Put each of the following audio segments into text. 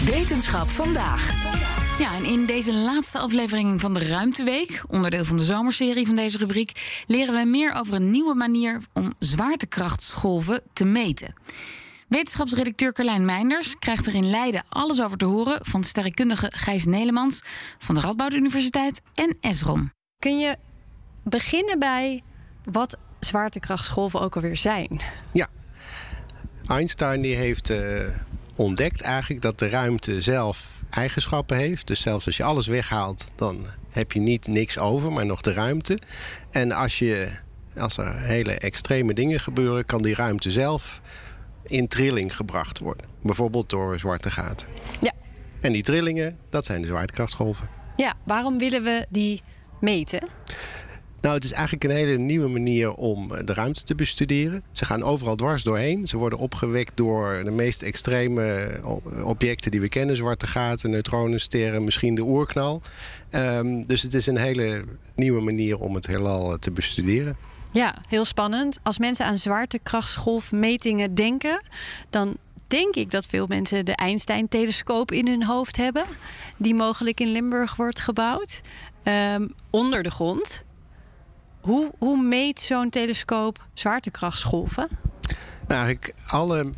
Wetenschap vandaag. Ja, en in deze laatste aflevering van de Ruimteweek, onderdeel van de zomerserie van deze rubriek, leren we meer over een nieuwe manier om zwaartekrachtsgolven te meten. Wetenschapsredacteur Carlijn Meinders krijgt er in Leiden alles over te horen van sterrenkundige Gijs Nelemans van de Radboud Universiteit en Esrom. Kun je beginnen bij wat zwaartekrachtsgolven ook alweer zijn? Ja, Einstein die heeft ontdekt eigenlijk dat de ruimte zelf eigenschappen heeft. Dus zelfs als je alles weghaalt, dan heb je niks over, maar nog de ruimte. En als er hele extreme dingen gebeuren, kan die ruimte zelf in trilling gebracht worden. Bijvoorbeeld door zwarte gaten. Ja. En die trillingen, dat zijn de zwaartekrachtsgolven. Ja, waarom willen we die meten? Nou, het is eigenlijk een hele nieuwe manier om de ruimte te bestuderen. Ze gaan overal dwars doorheen. Ze worden opgewekt door de meest extreme objecten die we kennen. Zwarte gaten, neutronen, sterren, misschien de oerknal. Dus het is een hele nieuwe manier om het heelal te bestuderen. Ja, heel spannend. Als mensen aan zwaartekrachtsgolfmetingen denken, dan denk ik dat veel mensen de Einstein-telescoop in hun hoofd hebben, die mogelijk in Limburg wordt gebouwd, onder de grond. Hoe meet zo'n telescoop zwaartekrachtsgolven? Nou, eigenlijk alle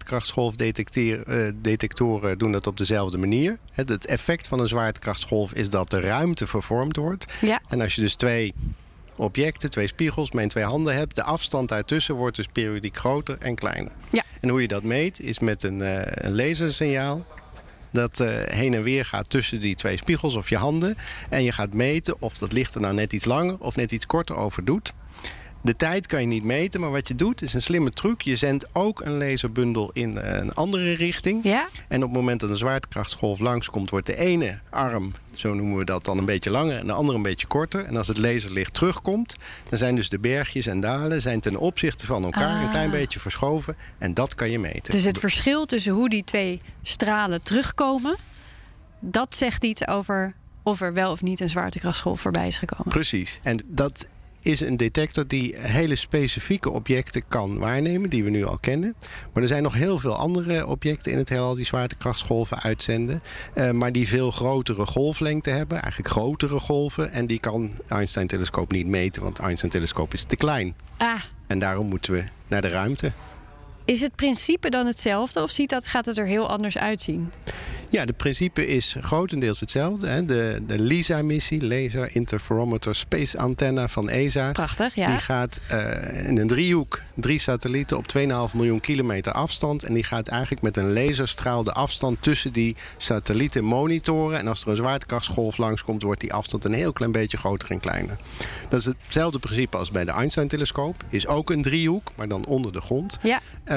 zwaartekrachtsgolfdetectoren doen dat op dezelfde manier. Het effect van een zwaartekrachtsgolf is dat de ruimte vervormd wordt. Ja. En als je dus twee objecten, twee spiegels, met twee handen hebt, de afstand daartussen wordt dus periodiek groter en kleiner. Ja. En hoe je dat meet is met een lasersignaal dat heen en weer gaat tussen die twee spiegels of je handen. En je gaat meten of dat licht er nou net iets langer of net iets korter over doet. De tijd kan je niet meten, maar wat je doet is een slimme truc. Je zendt ook een laserbundel in een andere richting. Ja? En op het moment dat een zwaartekrachtsgolf langskomt, wordt de ene arm, zo noemen we dat dan, een beetje langer en de andere een beetje korter. En als het laserlicht terugkomt, dan zijn dus de bergjes en dalen zijn ten opzichte van elkaar een klein beetje verschoven. En dat kan je meten. Dus het verschil tussen hoe die twee stralen terugkomen, dat zegt iets over of er wel of niet een zwaartekrachtsgolf voorbij is gekomen. Precies. En dat is een detector die hele specifieke objecten kan waarnemen, die we nu al kennen. Maar er zijn nog heel veel andere objecten in het heelal die zwaartekrachtsgolven uitzenden, maar die veel grotere golflengte hebben, eigenlijk grotere golven. En die kan de Einstein-telescoop niet meten, want de Einstein-telescoop is te klein. En daarom moeten we naar de ruimte. Is het principe dan hetzelfde of gaat het er heel anders uitzien? Ja, het principe is grotendeels hetzelfde. Hè. De LISA-missie, Laser Interferometer Space Antenna van ESA. Prachtig, ja. Die gaat in een driehoek, 3 satellieten op 2,5 miljoen kilometer afstand. En die gaat eigenlijk met een laserstraal de afstand tussen die satellieten monitoren. En als er een zwaartekrachtsgolf langskomt, wordt die afstand een heel klein beetje groter en kleiner. Dat is hetzelfde principe als bij de Einstein-telescoop. Is ook een driehoek, maar dan onder de grond. Ja.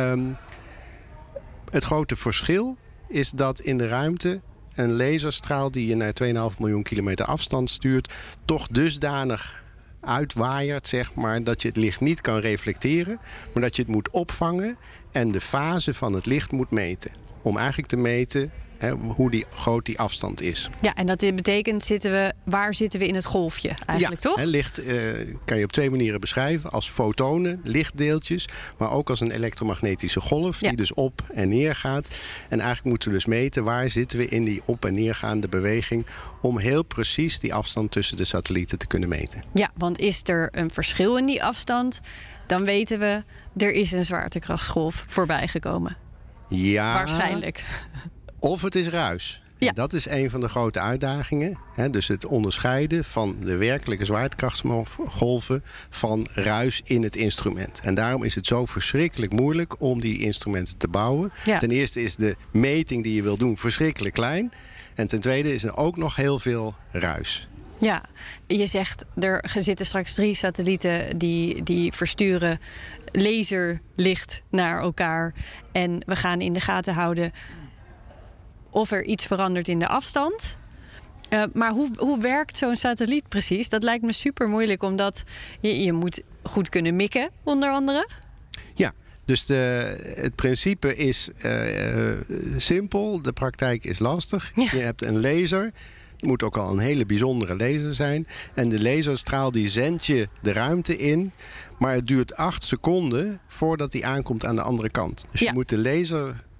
Het grote verschil is dat in de ruimte een laserstraal die je naar 2,5 miljoen kilometer afstand stuurt, toch dusdanig uitwaaiert, zeg maar, dat je het licht niet kan reflecteren, maar dat je het moet opvangen en de fase van het licht moet meten. Om eigenlijk te meten hoe groot die afstand is. Ja, en dat betekent, waar zitten we in het golfje eigenlijk, toch? Licht kan je op 2 manieren beschrijven. Als fotonen, lichtdeeltjes, maar ook als een elektromagnetische golf die dus op en neer gaat. En eigenlijk moeten we dus meten waar zitten we in die op- en neergaande beweging om heel precies die afstand tussen de satellieten te kunnen meten. Ja, want is er een verschil in die afstand, dan weten we, er is een zwaartekrachtsgolf voorbij gekomen. Ja. Waarschijnlijk. Of het is ruis. Ja. Dat is een van de grote uitdagingen. Dus het onderscheiden van de werkelijke zwaartekrachtsgolven van ruis in het instrument. En daarom is het zo verschrikkelijk moeilijk om die instrumenten te bouwen. Ja. Ten eerste is de meting die je wil doen verschrikkelijk klein. En ten tweede is er ook nog heel veel ruis. Ja, je zegt er zitten straks 3 satellieten die versturen laserlicht naar elkaar. En we gaan in de gaten houden of er iets verandert in de afstand. Maar hoe werkt zo'n satelliet precies? Dat lijkt me super moeilijk, omdat je moet goed kunnen mikken, onder andere. Ja, dus het principe is simpel. De praktijk is lastig. Ja. Je hebt een laser. Het moet ook al een hele bijzondere laser zijn. En de laserstraal die zendt je de ruimte in. Maar het duurt 8 seconden voordat die aankomt aan de andere kant. Dus je moet de laser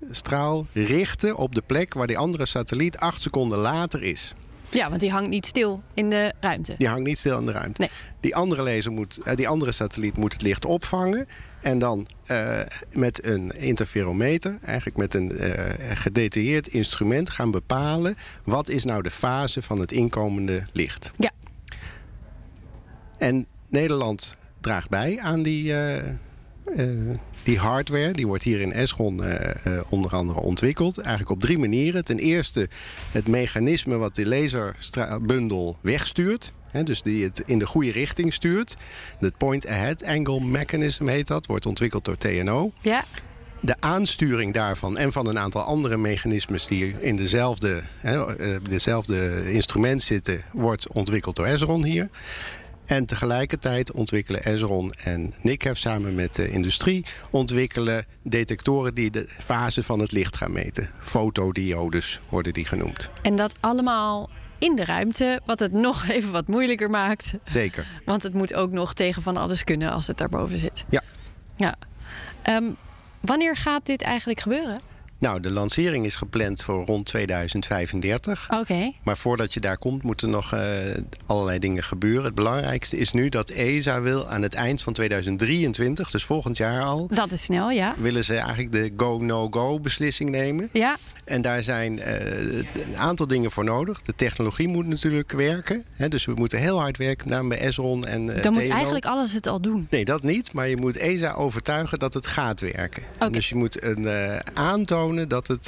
straal richten op de plek waar die andere satelliet 8 seconden later is. Ja, want die hangt niet stil in de ruimte. Die hangt niet stil in de ruimte. Nee. Die andere satelliet moet het licht opvangen. En dan met een interferometer, eigenlijk met een gedetailleerd instrument, gaan bepalen wat is nou de fase van het inkomende licht. Ja. En Nederland draagt bij aan die hardware. Die wordt hier in Esron onder andere ontwikkeld. Eigenlijk op 3 manieren. Ten eerste het mechanisme wat de laserbundel wegstuurt. Dus die het in de goede richting stuurt. Het Point-Ahead Angle Mechanism heet dat. Wordt ontwikkeld door TNO. Ja. De aansturing daarvan en van een aantal andere mechanismes die in dezelfde instrument zitten, wordt ontwikkeld door Esron hier. En tegelijkertijd ontwikkelen Esron en NICHEF samen met de industrie ontwikkelen detectoren die de fase van het licht gaan meten. Fotodiodes worden die genoemd. En dat allemaal in de ruimte, wat het nog even wat moeilijker maakt. Zeker. Want het moet ook nog tegen van alles kunnen als het daarboven zit. Ja. Wanneer gaat dit eigenlijk gebeuren? Nou, de lancering is gepland voor rond 2035. Oké. Maar voordat je daar komt, moeten nog allerlei dingen gebeuren. Het belangrijkste is nu dat ESA wil aan het eind van 2023, dus volgend jaar al, Dat is snel, ja. willen ze eigenlijk de go-no-go beslissing nemen. Ja. En daar zijn een aantal dingen voor nodig. De technologie moet natuurlijk werken. Dus we moeten heel hard werken, met name bij Esron en Dan TNO. moet eigenlijk alles het al doen. Nee, dat niet. Maar je moet ESA overtuigen dat het gaat werken. Okay. Dus je moet aantonen dat het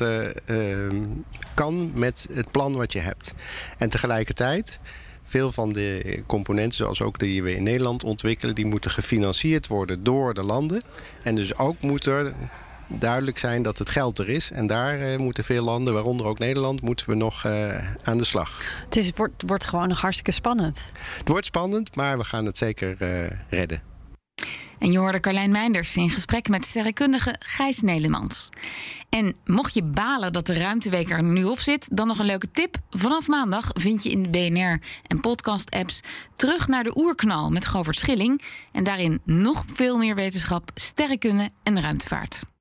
kan met het plan wat je hebt. En tegelijkertijd, veel van de componenten, zoals ook die we in Nederland ontwikkelen, die moeten gefinancierd worden door de landen. En dus ook moet er duidelijk zijn dat het geld er is. En daar moeten veel landen, waaronder ook Nederland, moeten we nog aan de slag. Het wordt gewoon nog hartstikke spannend. Het wordt spannend, maar we gaan het zeker redden. En je hoorde Carlijn Meinders in gesprek met sterrenkundige Gijs Nelemans. En mocht je balen dat de Ruimteweek er nu op zit, dan nog een leuke tip. Vanaf maandag vind je in de BNR en podcast-apps Terug naar de Oerknal met Govert Schilling. En daarin nog veel meer wetenschap, sterrenkunde en ruimtevaart.